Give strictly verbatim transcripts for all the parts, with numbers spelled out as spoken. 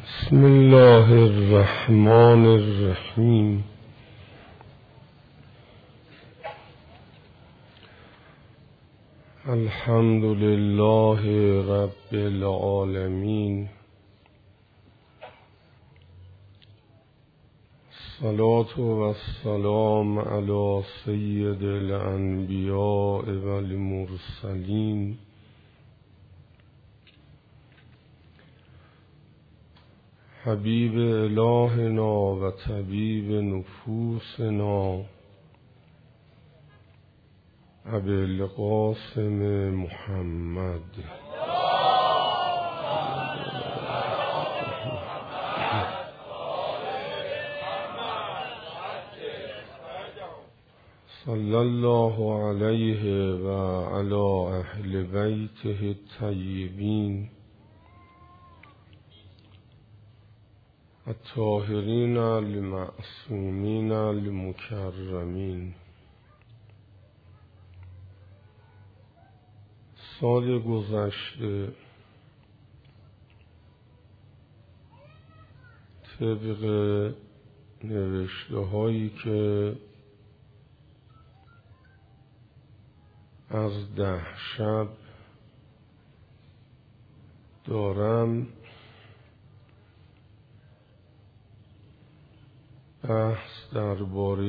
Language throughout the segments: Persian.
بسم الله الرحمن الرحیم. الحمد لله رب العالمین. الصلاة والسلام علی سید الانبیاء والمرسلین حبیب الهنا و طبیب نفوسنا ابی القاسم محمد صلی الله علیه و علی اهل بیته الطیبین الطاهرین المعصومین المکرمین. سال گذشته طبق نوشته هایی که از ده شب دارم بحث درباره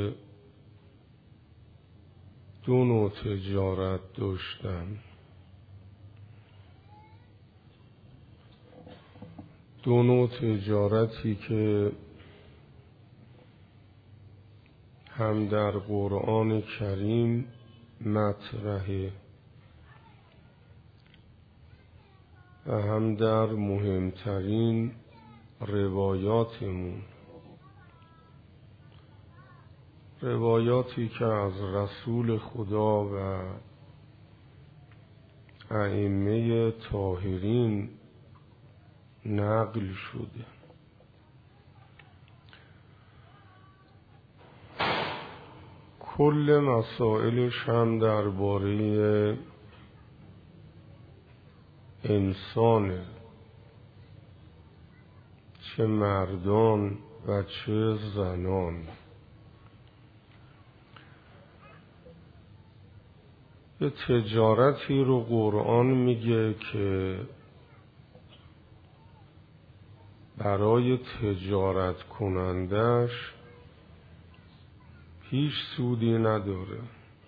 دو نوع تجارت داشتم. دو نوع تجارتی که هم در قرآن کریم مطرحه و هم در مهمترین روایاتمون، روایاتی که از رسول خدا و ائمه طاهرین نقل شده. کل مسائلش هم درباره انسانه، چه مردان و چه زنان. یه تجارتی رو قرآن میگه که برای تجارت کنندش هیچ سودی نداره،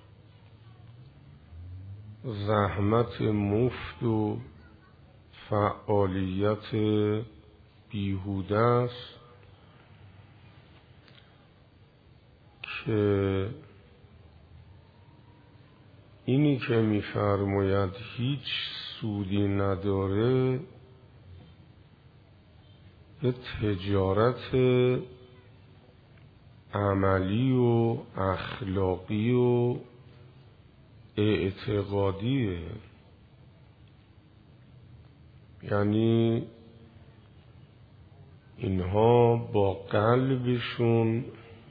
زحمت مفت و فعالیت بیهوده است که اینی که می‌فرماید هیچ سودی نداره یه تجارت عملی و اخلاقی و اعتقادیه. یعنی اینها با قلبشون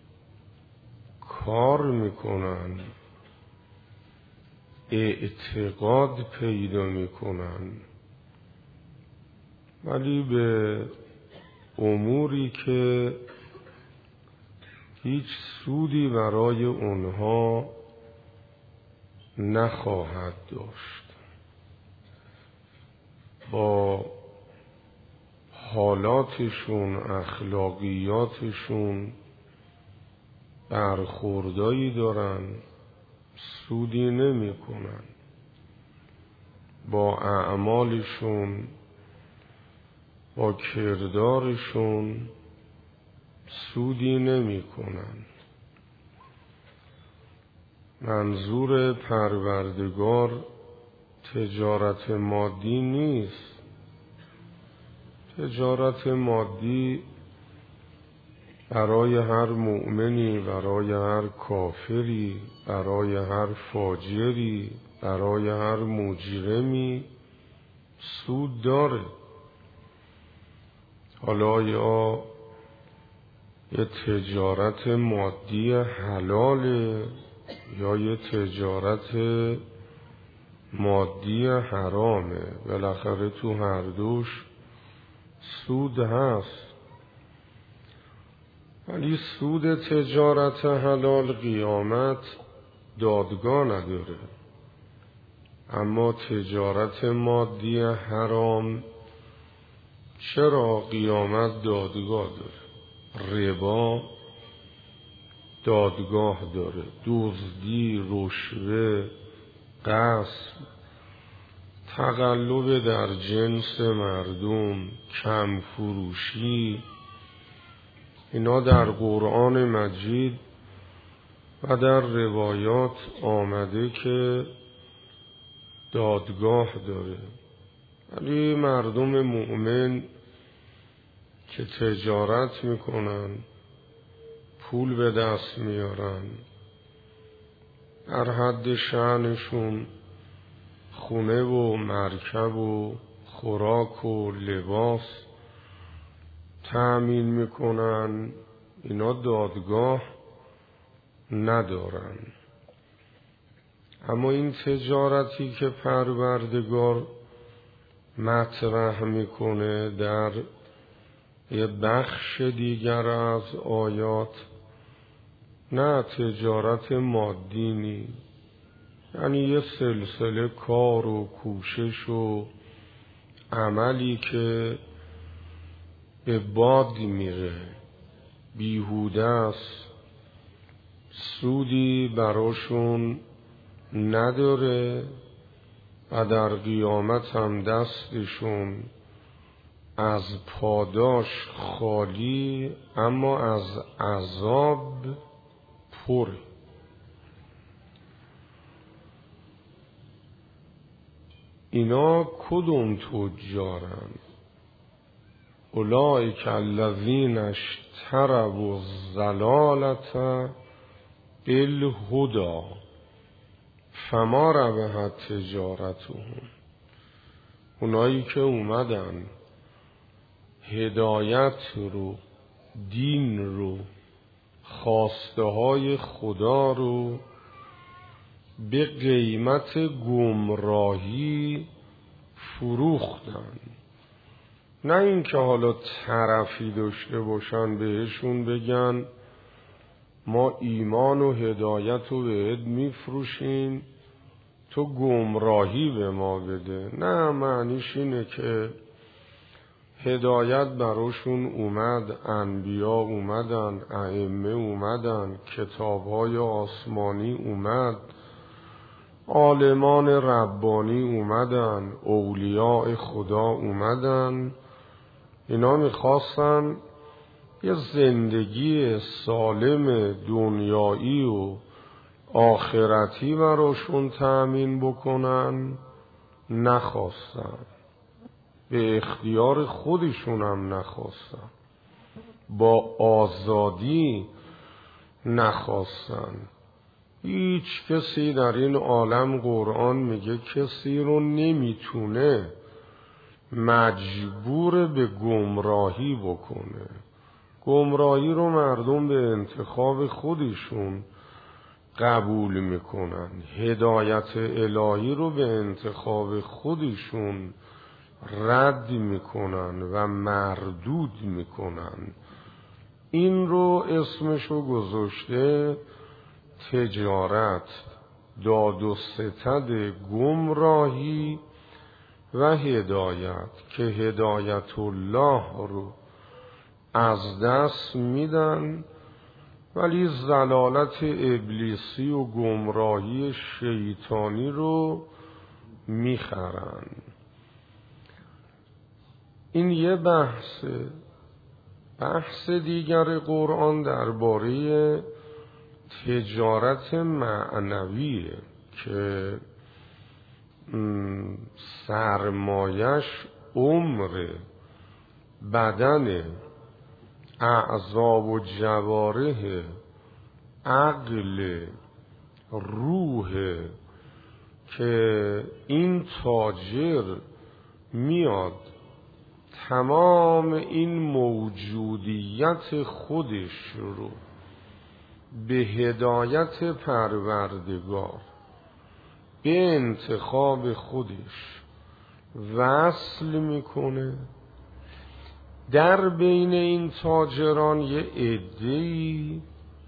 کار میکنن، اعتقاد پیدا میکنن، ولی به اموری که هیچ سودی برای اونها نخواهد داشت، با حالاتشون، اخلاقیاتشون برخوردایی دارن، سودی نمی کنن، با اعمالشون، با کردارشون سودی نمی کنن. منظور پروردگار تجارت مادی نیست. تجارت مادی برای هر مؤمنی، برای هر کافری، برای هر فاجری، برای هر مجرمی سود داره. حالا یا یه تجارت مادی حلاله یا یه تجارت مادی حرامه، بالاخره تو هر دوش سود هست، ولی سود تجارت حلال قیامت دادگاه نداره، اما تجارت مادی حرام چرا قیامت دادگاه داره؟ ربا دادگاه داره، دزدی، رشوه، غصب، تقلب در جنس مردم، کم فروشی، اینا در قرآن مجید و در روایات آمده که دادگاه داره. ولی مردم مؤمن که تجارت میکنن، پول به دست میارن، در حد شأنشون خونه و مرکب و خوراک و لباس تأمین میکنن، اینا دادگاه ندارن. اما این تجارتی که پروردگار مطرح میکنه در یه بخش دیگر از آیات، نه تجارت مادی نی، یعنی یه سلسله کار و کوشش و عملی که به باد میره، بیهوده است، سودی براشون نداره و در قیامت هم دستشون از پاداش خالی، اما از عذاب پر. اینا کدوم تجارن؟ اولئک الذین اشتروا الضلالة بالهدی فما ربحت تجارتهم. اونایی که اومدن هدایت رو، دین رو، خواسته های خدا رو به قیمت گمراهی فروختن، نه اینکه حالا طرفی داشته باشن بهشون بگن ما ایمان و هدایت رو بهت میفروشیم تو گمراهی به ما بده. نه، معنیش اینه که هدایت براشون اومد، انبیا اومدن، ائمه اومدن، کتابهای آسمانی اومد، عالمان ربانی اومدن، اولیاء خدا اومدن، اینا میخواستن یه زندگی سالم دنیایی و آخرتی براشون تأمین بکنن، نخواستن، به اختیار خودشون هم نخواستن، با آزادی نخواستن. هیچ کسی در این عالم، قرآن میگه کسی رو نمیتونه مجبور به گمراهی بکنه. گمراهی رو مردم به انتخاب خودشون قبول میکنن، هدایت الهی رو به انتخاب خودشون رد میکنن و مردود میکنن. این رو اسمشو گذاشته تجارت، داد و ستد گمراهی و هدایت، که هدایت الله رو از دست میدن ولی ضلالت ابلیسی و گمراهی شیطانی رو میخرن. این یه بحثه. بحث دیگر قرآن درباره تجارت معنویه که سرمایش عمر، بدن، اعضا و جوارح، عقل، روح، که این تاجر میاد تمام این موجودیت خودش رو به هدایت پروردگار به انتخاب خودش وصل میکنه در بین این تاجران یه عده‌ای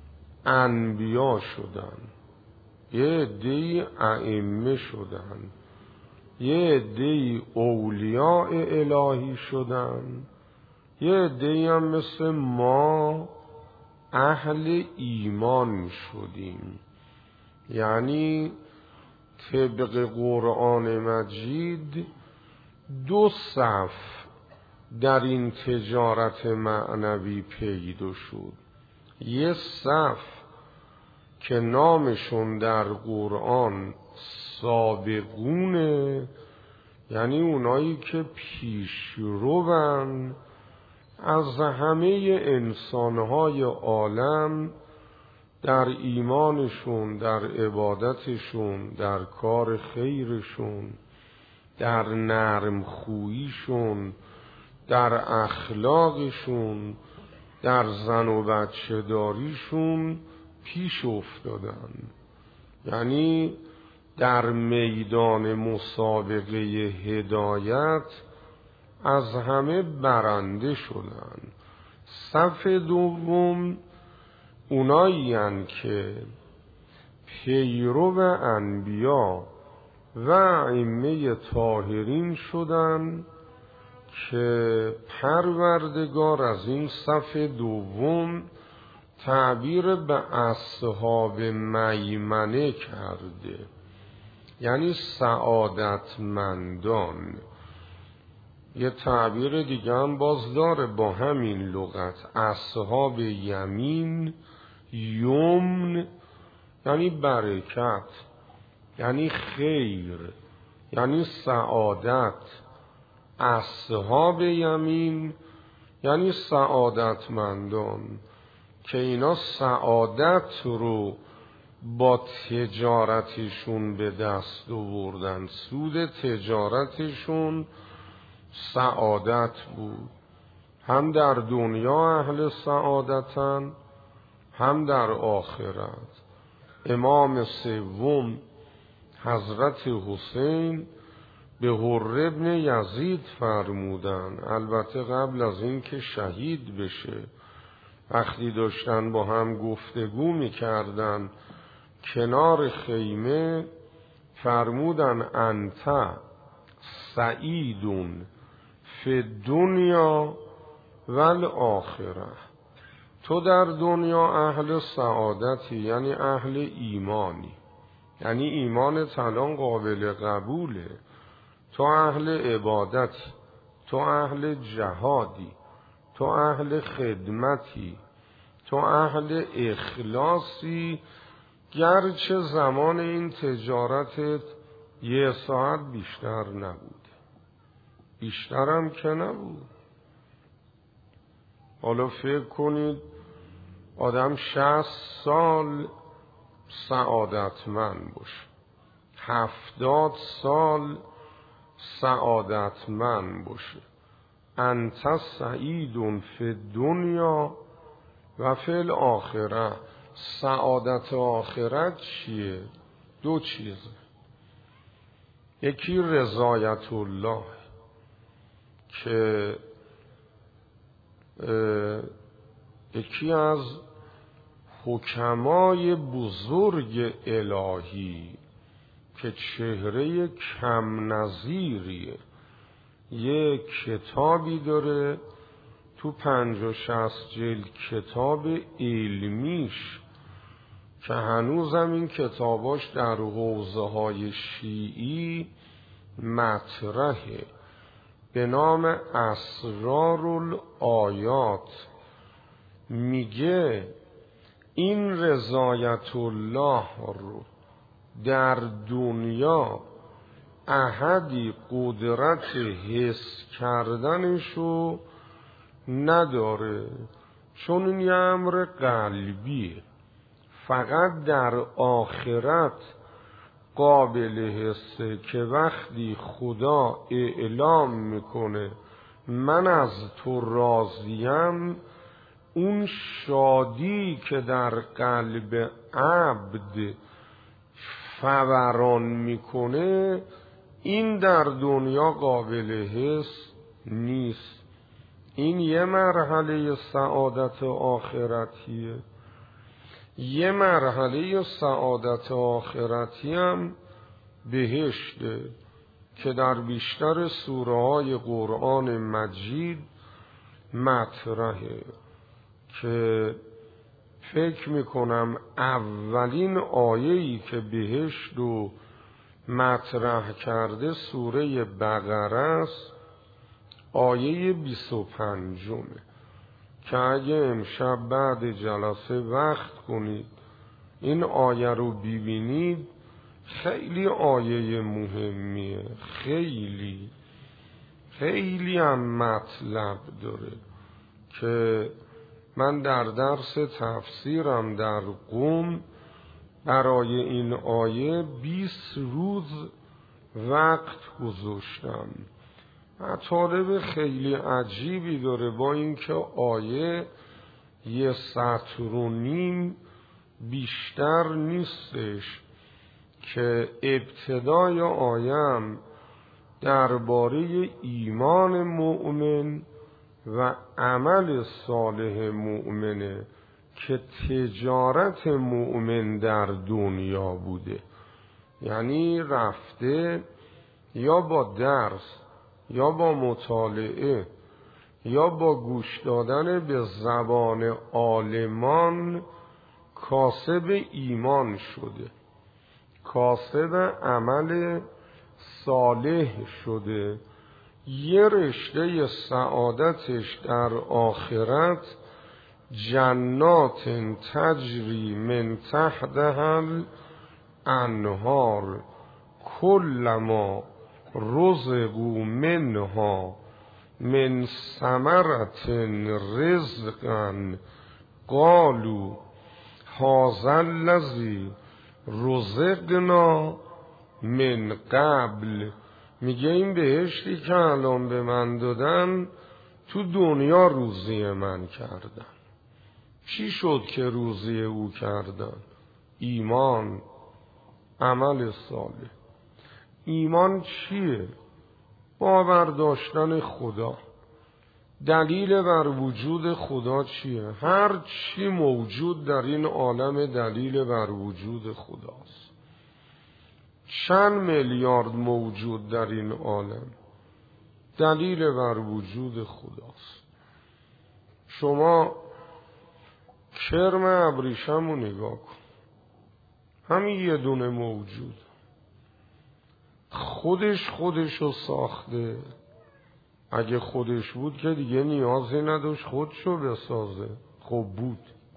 انبیا شدن، یه عده‌ای ائمه شدن، یه عده‌ای اولیاء الهی شدن، یه عده‌ای هم مثل ما اهل ایمان شدیم. یعنی طبق قرآن مجید دو صف در این تجارت معنوی پیدا شد. یه صف که نامشون در قرآن سابقونه، یعنی اونایی که پیشروان از همه انسانهای عالم در ایمانشون، در عبادتشون، در کار خیرشون، در نرم خوییشون، در اخلاقشون، در زن و بچه داریشون پیش افتادن. یعنی در میدان مسابقه هدایت از همه برنده شدن. صف دوم اونایی هستند که پیرو انبیا و ائمه طاهرین شدن که پروردگار از این صف دوم تعبیر به اصحاب میمنه کرده، یعنی سعادتمندان. یه تعبیر دیگه هم باز داره با همین لغت، اصحاب یمین، یمن یعنی برکت، یعنی خیر، یعنی سعادت. اصحاب یمین یعنی سعادتمندان که اینا سعادت رو با تجارتشون به دست آوردن. سود تجارتشون سعادت بود. هم در دنیا اهل سعادتن، هم در آخرت. امام سوم حضرت حسین به حر ابن یزید فرمودن، البته قبل از این که شهید بشه، وقتی داشتن با هم گفتگو میکردن کنار خیمه، فرمودن انت سعیدون فی دنیا والآخره، تو در دنیا اهل سعادتی، یعنی اهل ایمانی، یعنی ایمانت الان قابل قبوله، تو اهل عبادتی، تو اهل جهادی، تو اهل خدمتی، تو اهل اخلاصی، گرچه زمان این تجارتت یه ساعت بیشتر نبود، بیشترم که نبود. حالا فکر کنید آدم شصت سال سعادتمند باشه، هفتاد سال سعادتمند باشه. انت سعیدون فی دنیا و فی الاخره. سعادت آخرت چیه؟ دو چیزه. یکی رضایت الله که یکی از حکمای بزرگ الهی که چهره کم نظیریه، یه کتابی داره تو پنج و شصت جلد، کتاب علمیش که هنوزم این کتاباش در حوزه های شیعی مطرحه، به نام اسرار الآیات. میگه این رضایت الله رو در دنیا احدی قدرت حس کردنشو نداره، چون این یه امر قلبیه. فقط در آخرت قابل حسه که وقتی خدا اعلام میکنه من از تو راضیم، اون شادی که در قلب عبد فوران میکنه، این در دنیا قابل حس نیست. این یه مرحله سعادت آخرتیه. یه مرحله سعادت آخرتی هم بهشته که در بیشتر سوره های قرآن مجید مطرحه، که فکر میکنم اولین آیه‌ای که بهشت رو مطرح کرده سوره بقره است، آیه بیست و پنجمه، که اگه امشب بعد جلسه وقت کنید این آیه رو ببینید، خیلی آیه مهمیه، خیلی خیلی هم مطلب داره که من در درس تفسیرم در قم برای این آیه بیست روز وقت گذاشتم. مطالب خیلی عجیبی داره، با اینکه آیه یه سطر و نیم بیشتر نیستش، که ابتدای آیم درباره ایمان مؤمن و عمل صالح مؤمنه که تجارت مؤمن در دنیا بوده. یعنی رفته یا با درس یا با مطالعه یا با گوش دادن به زبان عالمان کاسب ایمان شده، کاسب عمل صالح شده. یه رشته سعادتش در آخرت جنات تجری من تحتها الانهار کلما رزقوا منها من ثمرة رزقا قالوا هذا الذی رزقنا من قبل. میگه این بهشتی که الان به من دادن تو دنیا روزی من کردن. چی شد که روزی او کردن؟ ایمان، عمل صالح. ایمان چیه؟ باور داشتن خدا. دلیل بر وجود خدا چیه؟ هر چی موجود در این عالم دلیل بر وجود خداست. چند میلیارد موجود در این عالم دلیل بر وجود خداست. شما کرم ابریشم رو نگاه کن، همین یه دونه موجود خودش خودش رو ساخته. اگه خودش بود که دیگه نیازی نداشت خودشو بسازه. خب بود.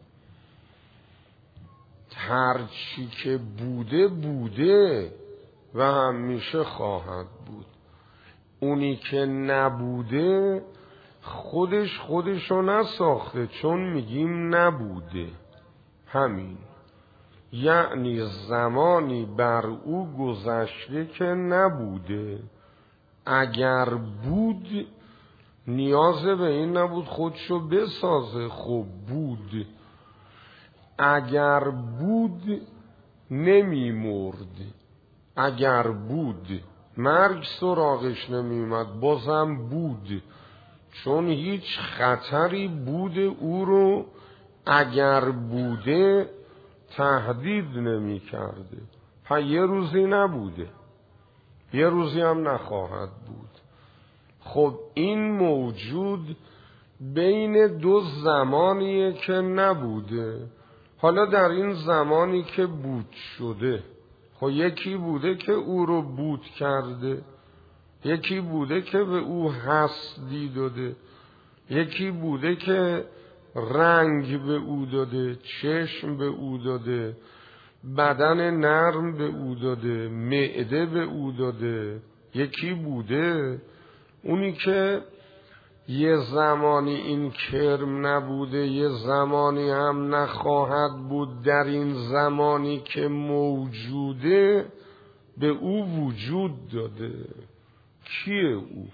هر چی که بوده بوده و همیشه خواهد بود. اونی که نبوده خودش خودشو نساخته، چون میگیم نبوده. همین، یعنی زمانی بر او گذشته که نبوده. اگر بود نیاز به این نبود خودشو بسازه. خب بود. اگر بود نمی مرد. اگر بود مرگ سراغش نمی اومد، بازم بود، چون هیچ خطری بود او رو اگر بوده تهدید نمی کرده. ها یه روزی نبوده، یه روزی هم نخواهد بود. خب این موجود بین دو زمانیه که نبوده. حالا در این زمانی که بود شده، خب یکی بوده که او رو بود کرده، یکی بوده که به او هستی داده، یکی بوده که رنگ به او داده، چشم به او داده، بدن نرم به او داده، معده به او داده. یکی بوده اونی که یه زمانی این کرم نبوده، یه زمانی هم نخواهد بود. در این زمانی که موجوده به او وجود داده. کیه او؟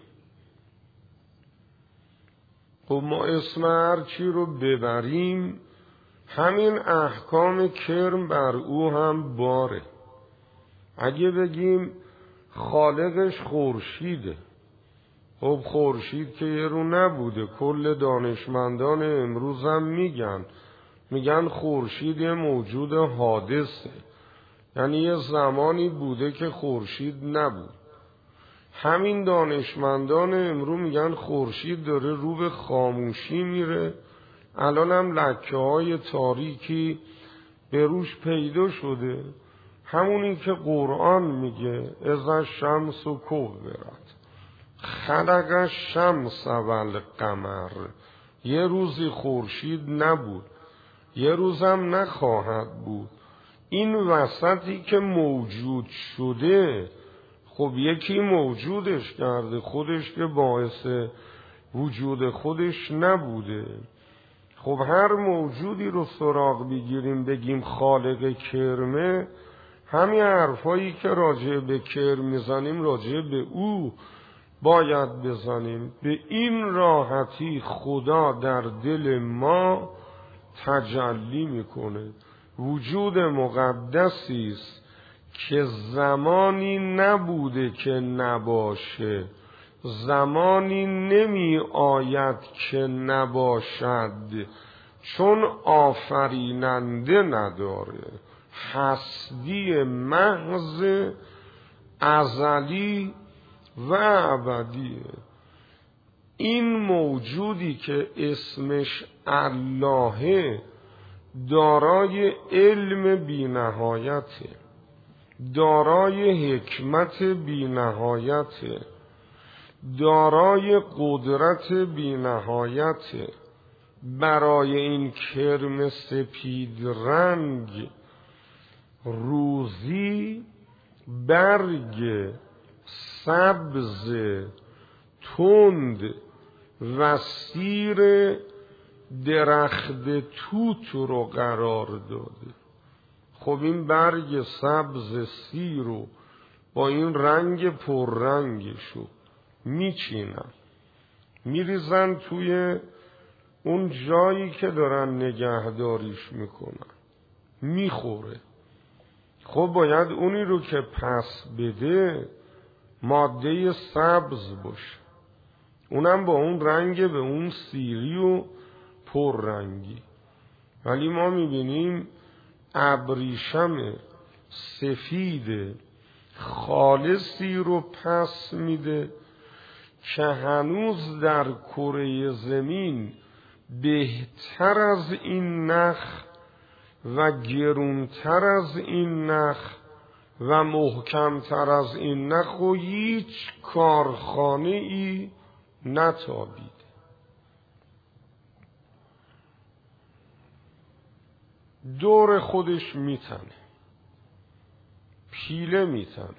خب ما اسم هر چی رو ببریم همین احکام کرم بر او هم باره. اگه بگیم خالقش خورشیده، خب خورشید که یه رو نبوده. کل دانشمندان امروز هم میگن میگن خورشید یه موجود حادثه، یعنی یه زمانی بوده که خورشید نبود. همین دانشمندان امروز میگن خورشید داره رو به خاموشی میره. الان هم لکه های تاریکی به روش پیدا شده، همونی که قرآن میگه اذا الشمس کورت خلق الشمس والقمر. یه روزی خورشید نبود، یه روزم نخواهد بود. این وسطی که موجود شده، خب یکی موجودش کرده، خودش که باعث وجود خودش نبوده. خب هر موجودی رو سراغ بگیریم بگیم خالق کرمه، همین حرفایی که راجع به کرم میزنیم راجع به او باید بزنیم. به این راحتی خدا در دل ما تجلی میکنه. وجود مقدسی است که زمانی نبوده که نباشه، زمانی نمی آید که نباشد، چون آفریننده نداره. هستی محض ازلی و ابدیه. این موجودی که اسمش اللهه دارای علم بی نهایته، دارای حکمت بی نهایته، دارای قدرت بی نهایته. برای این کرم سپید رنگ روزی برگ سبز تند و سیر درخت توت رو قرار داده. خب این برگ سبز سیر رو با این رنگ پررنگشو میچینن، میریزن توی اون جایی که دارن نگهداریش میکنن، میخوره. خب باید اونی رو که پس بده ماده سبز باشه، اونم با اون رنگ به اون سیری و پررنگی. ولی ما میبینیم ابریشم سفید خالصی رو پس میده که هنوز در کره زمین بهتر از این نخ و گرونتر از این نخ و محکمتر از این نخ و هیچ کارخانه ای نتابید. دور خودش میتنه، پیله میتنه،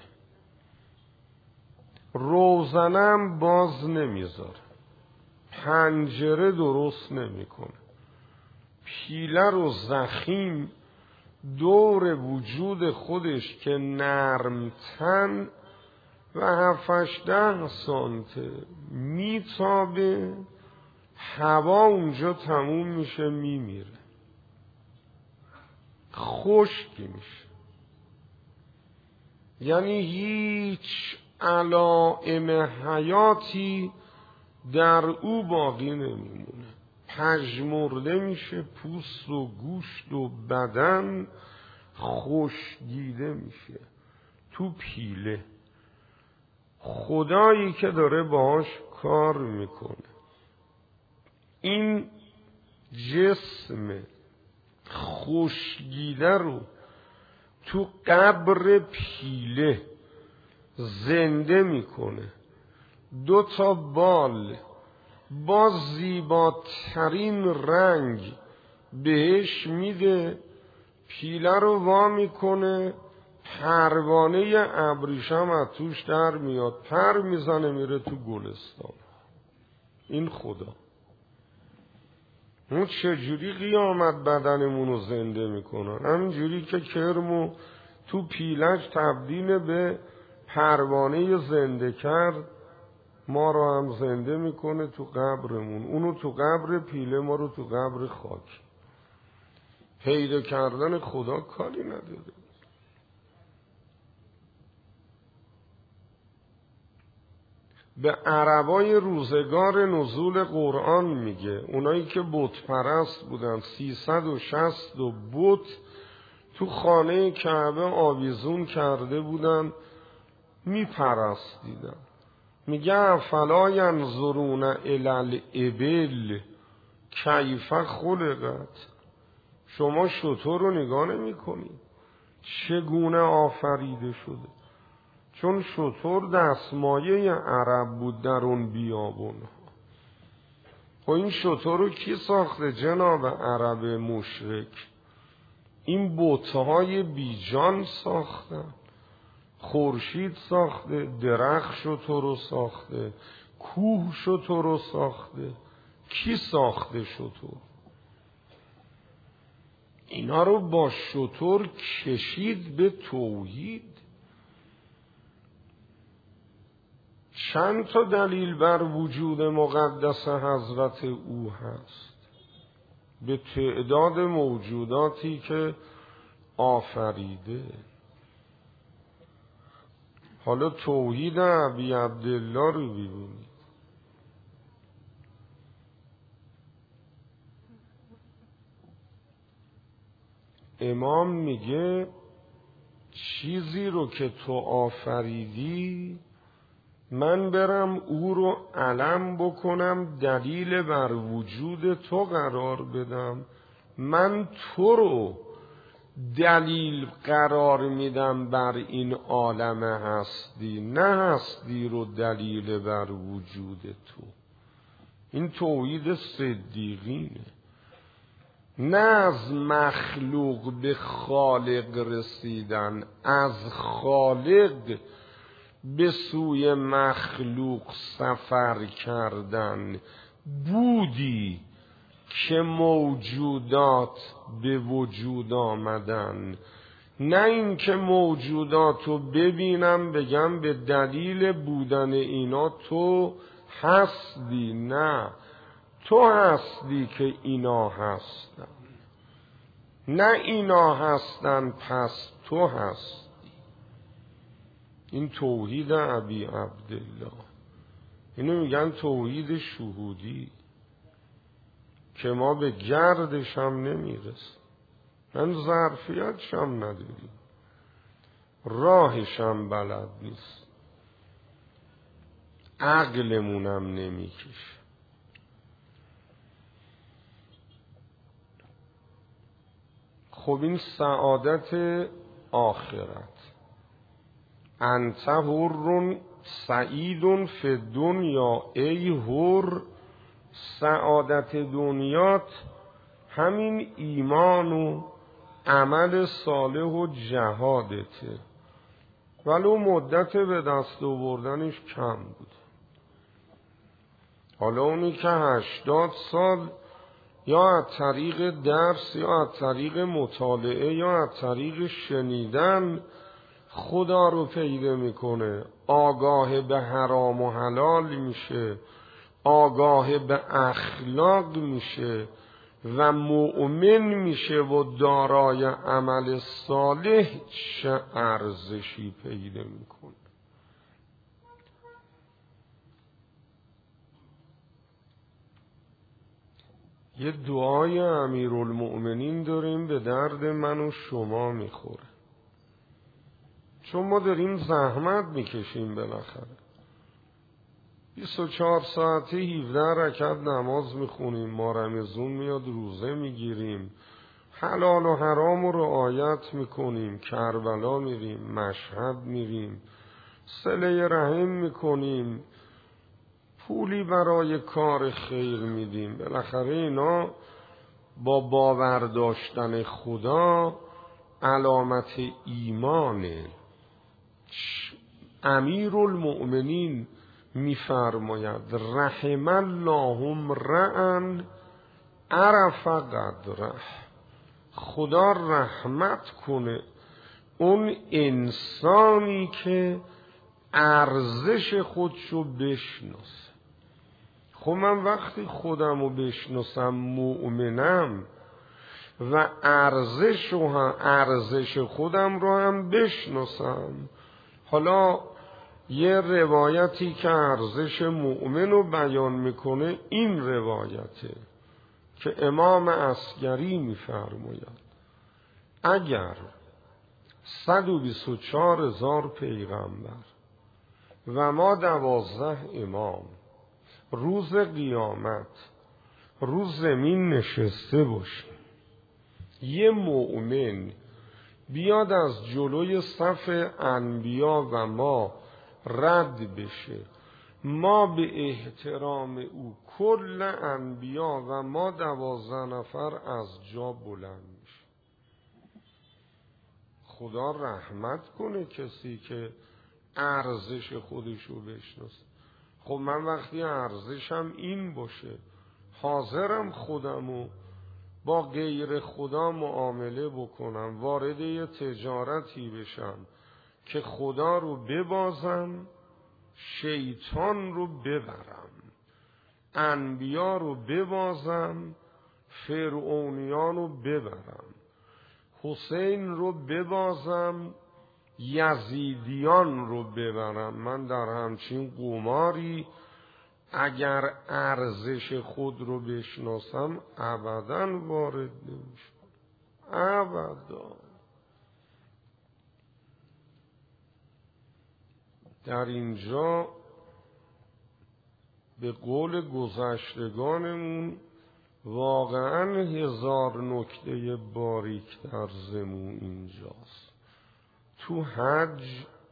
روزنم باز نمیذاره، پنجره درست نمیکنه، پیله رو زخیم دور وجود خودش که نرمتن و هفتش ده سانته میتابه، هوا اونجا تموم میشه میمیره، خشک میشه. یعنی هیچ علائم حیاتی در او باقی نمیمونه، پژمرده میشه، پوست و گوشت و بدن خشکیده میشه تو پیله. خدایی که داره باهاش کار میکنه این جسم خشکیده رو تو قبر پیله زنده میکنه، دو تا بال با زیباترین رنگ بهش میده، پیله رو وا میکنه، پروانه ابریشم از توش در میاد، پر میزنه میره تو گلستان. این خدا. اون چجوری قیامت بدنمون رو زنده میکنن؟ همینجوری که کرمو تو پیلش تبدیل به پروانه زنده کرد، ما رو هم زنده میکنه تو قبرمون. اونو تو قبر پیله، ما رو تو قبر خاک. پیدا کردن خدا کاری نداره. به عربای روزگار نزول قرآن میگه، اونایی که بت پرست بودن، سیصد و شصت و بت تو خانه کعبه آویزون کرده بودن میپرستیدن. میگه افلا ینظرون الی الابل کیف خلقت، شما شتر رو نگاه نمی کنید چگونه آفریده شده؟ چون شتر دستمایه عرب بود در اون بیابون. خب این شتر رو کی ساخته جناب عرب مشرک؟ این بت‌های بیجان ساختن. خورشید ساخته، درخت شتر رو ساخته، کوه شتر رو ساخته. کی ساخته شتر؟ اینا رو با شتر کشید به توحید. چند تا دلیل بر وجود مقدس حضرت او هست به تعداد موجوداتی که آفریده. حالا توحید ابی عبدالله رو ببینید. امام میگه چیزی رو که تو آفریدی من برم او رو علم بکنم، دلیل بر وجود تو قرار بدم. من تو رو دلیل قرار میدم بر این عالم هستی، نه هستی رو دلیل بر وجود تو. این توحید صدیقینه. نه از مخلوق به خالق رسیدن، از خالق به سوی مخلوق سفر کردن. بودی که موجودات به وجود آمدن، نه این که موجودات رو ببینم بگم به دلیل بودن اینا تو هستی. نه، تو هستی که اینا هستن، نه اینا هستن پس تو هستی. این توحید ابی عبدالله، اینو میگن توحید شهودی که ما به گردش هم نمیرسیم، من ظرفیتش هم نداریم، راهش هم بلد نیست، عقلمونم نمیکشه. خب این سعادت آخرت، انت حر سعید فی الدنیا، ای حر، سعادت دنیات همین ایمان و عمل صالح و جهادته، ولو مدت به دست آوردنش کم بود. حالا اونی که هشتاد سال یا از طریق درس یا از طریق مطالعه یا از طریق شنیدن خدا رو پیدا میکنه، آگاه به حرام و حلال میشه، آگاه به اخلاق میشه و مؤمن میشه و دارای عمل صالح، چه ارزشی پیدا میکنه. یه دعای امیرالمؤمنین داریم به درد من و شما میخوره، چون ما داریم زحمت میکشیم بالاخره. بیست و چهار ساعته هفده رکعت نماز میخونیم، ما رمضان میاد روزه میگیریم، حلال و حرام رو رعایت میکنیم، کربلا میریم، مشهد میریم، صله رحم میکنیم، پولی برای کار خیر میدیم. بالاخره اینا با باور داشتن خدا علامت ایمانه. امیرالمؤمنین میفرماید رحم الله امرأ عرف قدره، خدا رحمت کنه اون انسانی که ارزش خودشو بشناسه. خب من وقتی خودم رو بشناسم مؤمنم و ارزش و ارزش خودم رو هم بشناسم. حالا یه روایتی که ارزش مؤمن رو بیان میکنه این روایته که امام عسکری میفرماید اگر صد و بیست و چهار هزار پیغمبر و ما دوازده امام روز قیامت روز زمین نشسته باشیم، یه مؤمن بیاد از جلوی صف انبیا و ما رد بشه، ما به احترام او کل انبیا و ما دوازده نفر از جا بلند میشه. خدا رحمت کنه کسی که ارزش خودشو بشناسه. خب من وقتی ارزشم این باشه حاضرم خودمو با غیر خدا معامله بکنم، وارد یه تجارتی بشم که خدا رو ببازم، شیطان رو ببرم، انبیا رو ببازم، فرعونیان رو ببرم، حسین رو ببازم، یزیدیان رو ببرم. من در همچین قماری اگر ارزش خود رو بشناسم ابداً وارد نمیشم، ابدا. در اینجا به قول گذشتگانمون واقعاً هزار نکته باریک در زمون اینجاست. تو حج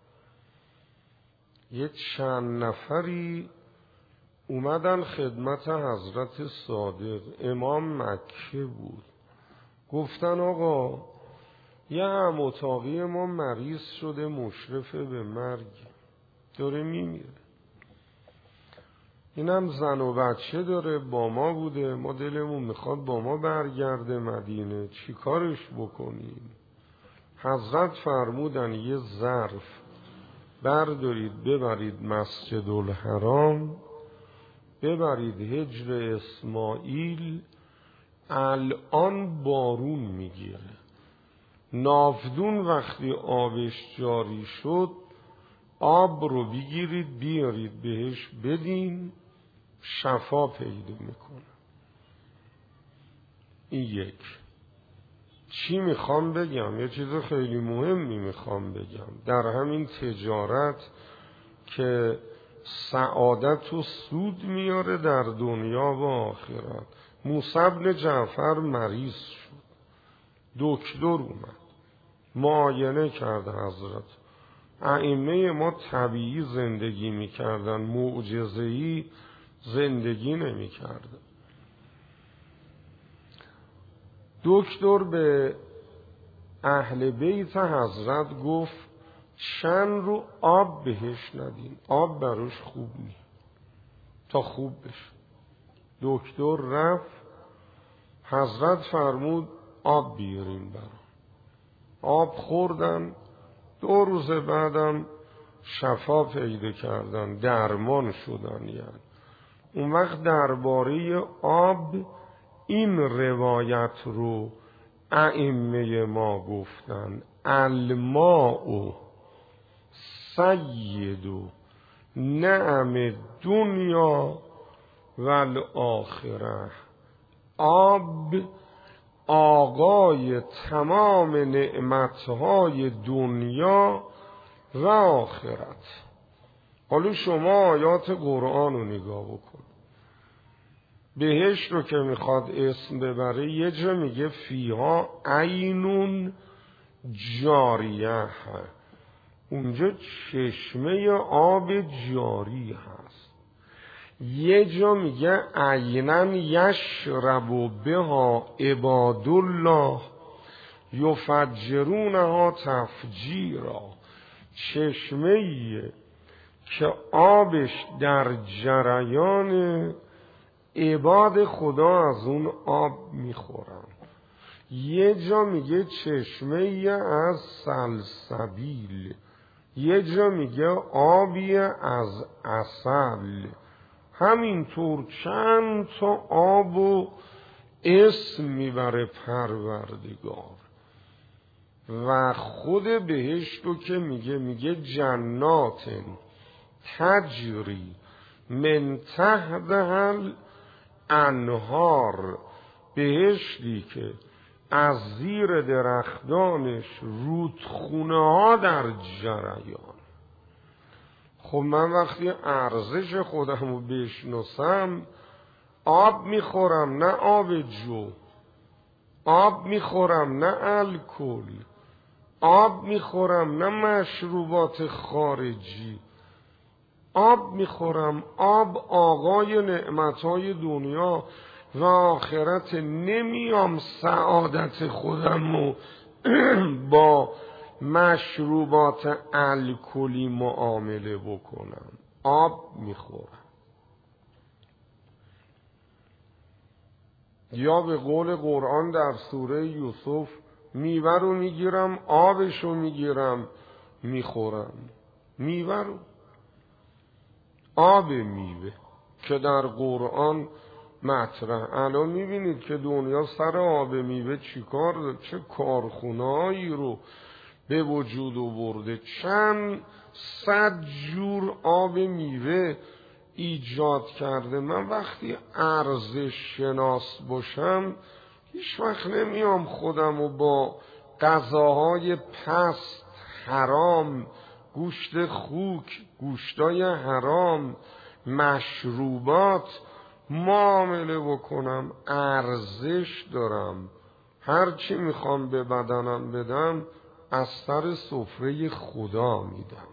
یه چند نفری اومدن خدمت حضرت صادق، امام مکه بود، گفتن آقا یه هم اتاقی ما مریض شده مشرفه به مرگ، داره میمیره، اینم زن و بچه داره، با ما بوده، ما دلمون میخواد با ما برگرده مدینه، چی کارش بکنیم؟ حضرت فرمودن یه ظرف بردارید ببرید مسجد الحرام، ببرید هجر اسماعیل، الان بارون میگیره، ناودون وقتی آبش جاری شد آب رو بگیرید بیارید بهش بدین، شفا پیدا میکنه. این یک. چی میخوام بگم؟ یه چیز خیلی مهمی میخوام بگم. در همین تجارت که سعادت و سود میاره در دنیا و آخرت، موسی بن جعفر مریض شد، دکتر اومد معاینه کرد حضرت، ائمه ما طبیعی زندگی میکردن، معجزه‌ای زندگی نمیکردن. دکتر به اهل بیت حضرت گفت چند رو آب بهش ندین، آب براش خوب نی تا خوب بشه. دکتر رفت، حضرت فرمود آب بیارین برام، آب خوردن، دو روز بعدم شفا پیدا کردن، درمان شدن. یعنی اون وقت درباره آب این روایت رو ائمه ما گفتن: الماء سید نعم دنیا و الاخره. آب آقای تمام نعمتهای دنیا و آخرت. حالا شما آیات قرآن رو نگاه بکن، بهشت رو که میخواد اسم ببره یه جا میگه فیها عینون جاریه، اونجا چشمه آب جاری هست. یه جا میگه عینن یشرب بها عباد الله یفجرونها تفجیرا، چشمه‌ایه که آبش در جریان، عباد خدا از اون آب میخورن. یه جا میگه چشمه از سلسبیل، یه جا میگه آبی از عسل. همینطور چند تا آب و اسم میبره پروردگار. و خود بهشتو که میگه میگه جناتن تجری من تحتها الانهار، بهشتی که از زیر درختانش رودخونه ها در جریان. خب من وقتی ارزش خودم رو بشناسم، آب میخورم نه آب جو، آب میخورم نه الکل، آب میخورم نه مشروبات خارجی، آب میخورم، آب آقای نعمتهای دنیا و آخرت. نمیام سعادت خودم رو با مشروبات الکلی معامله بکنم، آب میخورم. یا به قول قرآن در سوره یوسف، میوه رو میگیرم، آبش رو میگیرم میخورم. میوه رو، آب میوه که در قرآن مطرح. الان میبینید که دنیا سر آب میوه چی کار داره، چه کارخونه‌ای رو به وجود آورده، چند صد جور آب میوه ایجاد کرده. من وقتی ارزش شناس باشم، هیچ وقت نمیام خودم رو با غذاهای پست، حرام، گوشت خوک، گوشتای حرام، مشروبات معامله بکنم. ارزش دارم، هر چی میخوام به بدنم بدم از سر سفره خدا میدم.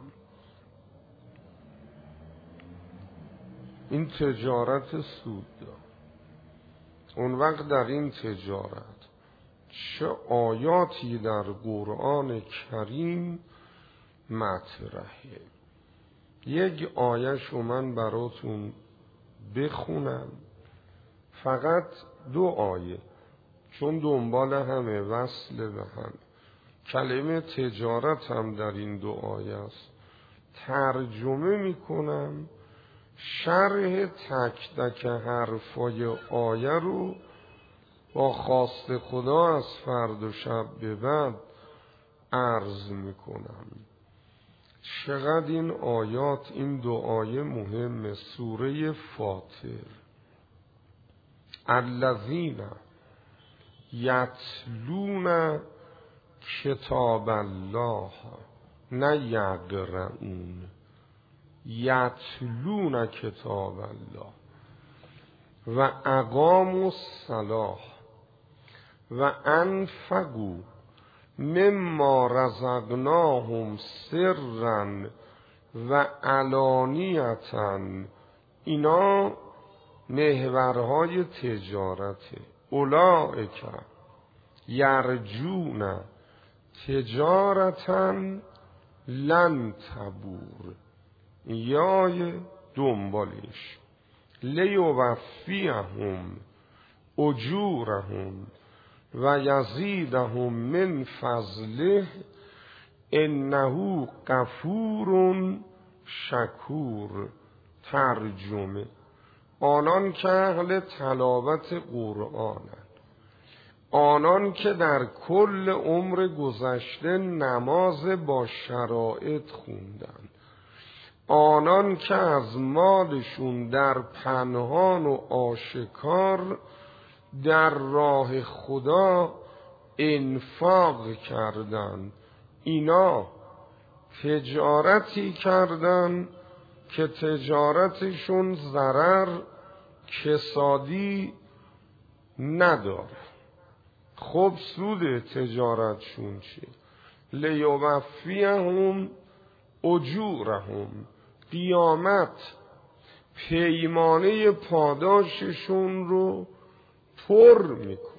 این تجارت سود دار. اون وقت در این تجارت چه آیاتی در قرآن کریم مطرحه. یک آیه‌شو من براتون بخونم، فقط دو آیه، چون دنبال همه، وصل به هم. کلمه تجارت هم در این دو آیه است. ترجمه میکنم، شرح تک تک حرفای آیه رو با خواست خدا از فرد و شب به بعد عرض میکنم. چقدر این آیات، این دو آیه مهمه. سوره فاطر، الذین یتلون کتاب الله، نه یقرؤون، یتلون کتاب الله و اقاموا الصلاة و انفقوا مما رزقناهم سرا و علانیتا. اینا محورهای تجارته. اولئک یرجون تجارتا لن تبور. یای دنبالش، لیوفیهم اجورهم و یزیدهم من فضله انه غفور شکور. ترجمه: آنان که اهل تلاوت قرآنند، آنان که در کل عمر گذشته نماز با شرایط خوندند، آنان که از مالشون در پنهان و آشکار در راه خدا انفاق کردند، اینا تجارتی کردند که تجارتشون ضرر کسادی نداره. خب سود تجارتشون چیه؟ لیوفیهم اجورهم، قیامت پیمانه پاداششون رو پر میکنه.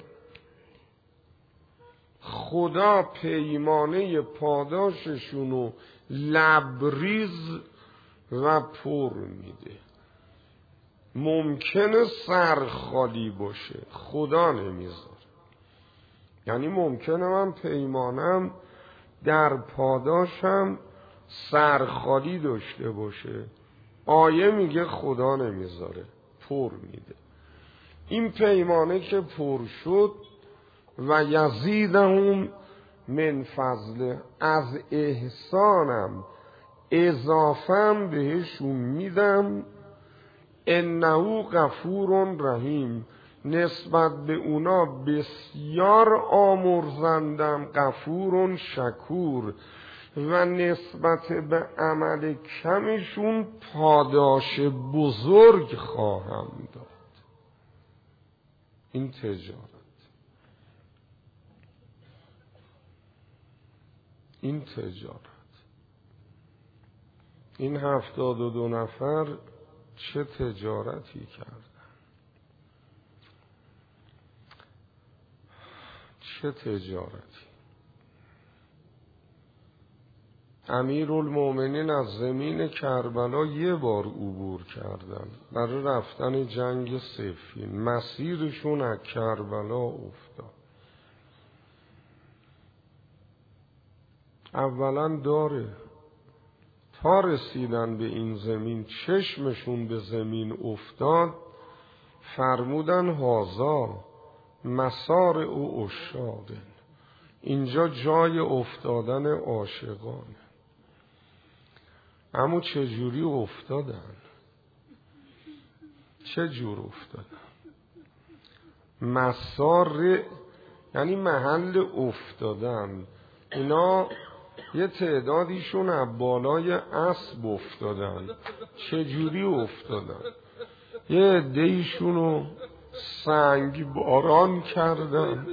خدا پیمانه پاداششون رو لبریز و پر میده. ممکنه سرخالی باشه، خدا نمیذاره. یعنی ممکنه من پیمانم در پاداشم سرخالی داشته باشه، آیه میگه خدا نمیذاره، پر میده. این پیمانه که پر شد، و یزیدهم من فضله، از احسانم اضافم بهشون میدم انه غفور رحیم، نسبت به اونا بسیار آمرزندم، غفور شکور، و نسبت به عمل کمشون پاداش بزرگ خواهم داد. این تجارت، این تجارت این هفتاد و دو نفر چه تجارتی کردن، چه تجارتی. امیرالمومنین از زمین کربلا یه بار عبور کردن برای رفتن جنگ صفین، مسیرشون از کربلا افتاد. اولا داره تا رسیدن به این زمین چشمشون به زمین افتاد، فرمودن هازا مسار او عشاقه، اینجا جای افتادن عاشقانه. اما چجوری افتادن؟ چجور افتادن؟ مسار یعنی محل افتادن. اینا یه تعدادیشون از بالای اسب افتادن. چجوری افتادن؟ یه عده‌ایشونو سنگ باران کردن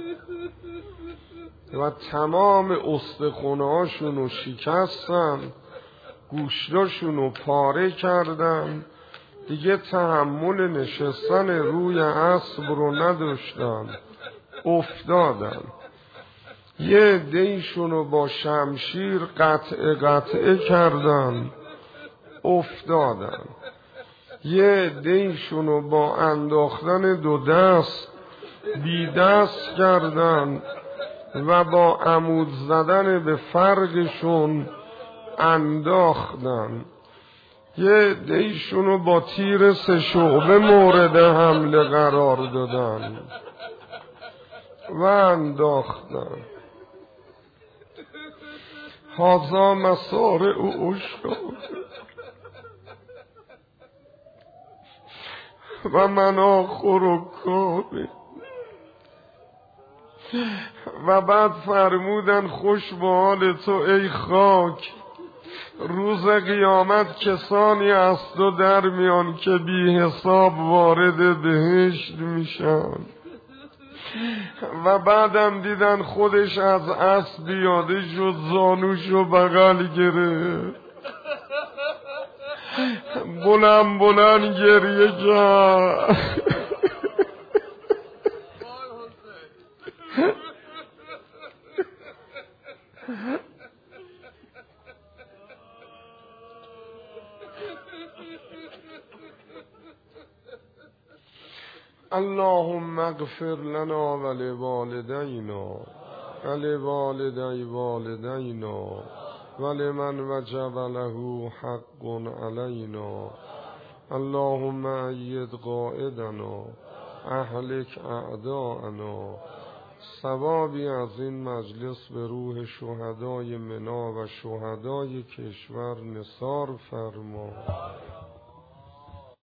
و تمام استخونهاشونو شکستن، گوشتاشونو پاره کردن، دیگه تحمل نشستن روی اسب رو نداشتن، افتادن. یه عده‌ایشونو با شمشیر قطعه قطعه کردن، افتادن. یه عده‌ایشونو با انداختن دو دست بی دست کردن و با عمود زدن به فرقشون انداختن. یه عده‌ایشونو با تیر سه شعبه مورد حمله قرار دادن و انداختن. هازا مسار او عشاق و من آخر و کابه. و بعد فرمودن خوش به حال تو ای خاک، روز قیامت کسانی از تو در میان که بی حساب وارد بهشت میشن. و بعدم دیدن خودش از اسب بیاده شد، زانوشو بغل گرفت، بلند بلند گریه کرد. اللهم اغفر لنا ولوالدینا ولوالدی والدینا ولمن وجب له حق علینا. اللهم اید قائدنا اهلک اعداءنا. ثوابی از این مجلس به روح شهدای منا و شهدای کشور نثار فرما.